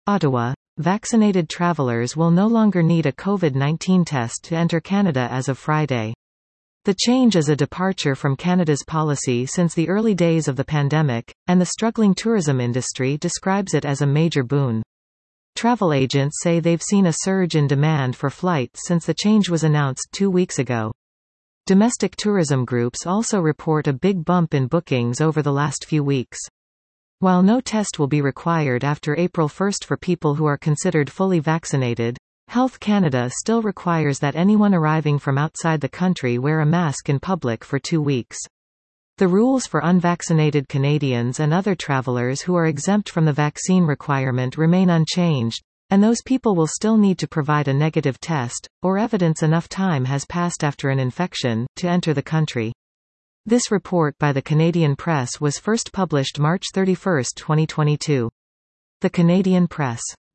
Ottawa. Vaccinated travelers will no longer need a COVID-19 test to enter Canada as of Friday. The change is a departure from Canada's policy since the early days of the pandemic, and the struggling tourism industry describes it as a major boon. Travel agents say they've seen a surge in demand for flights since the change was announced 2 weeks ago. Domestic tourism groups also report a big bump in bookings over the last few weeks. While no test will be required after April 1 for people who are considered fully vaccinated, Health Canada still requires that anyone arriving from outside the country wear a mask in public for 2 weeks. The rules for unvaccinated Canadians and other travelers who are exempt from the vaccine requirement remain unchanged, and those people will still need to provide a negative test, or evidence enough time has passed after an infection, to enter the country. This report by the Canadian Press was first published March 31, 2022. The Canadian Press.